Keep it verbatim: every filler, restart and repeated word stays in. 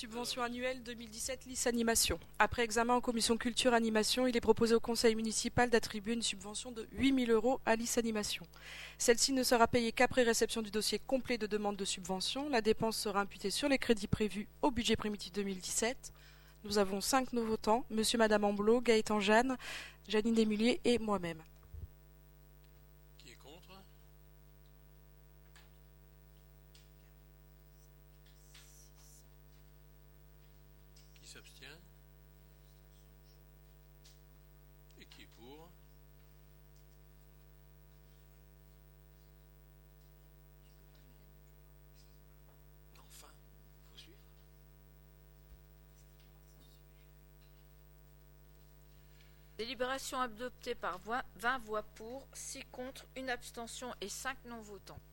Subvention annuelle deux mille dix-sept Lys Animation. Après examen en commission culture animation, il est proposé au conseil municipal d'attribuer une subvention de huit mille euros à Lys Animation. Celle-ci ne sera payée qu'après réception du dossier complet de demande de subvention. La dépense sera imputée sur les crédits prévus au budget primitif deux mille dix-sept. Nous avons cinq nouveaux votants, Monsieur, Madame Amblot, Gaëtan Jeanne, Janine Desmulliers et moi-même. Qui est contre? Qui s'abstient? Et qui est pour? Enfin, faut suivre. Délibération adoptée par vingt voix pour, six contre, une abstention et cinq non-votants.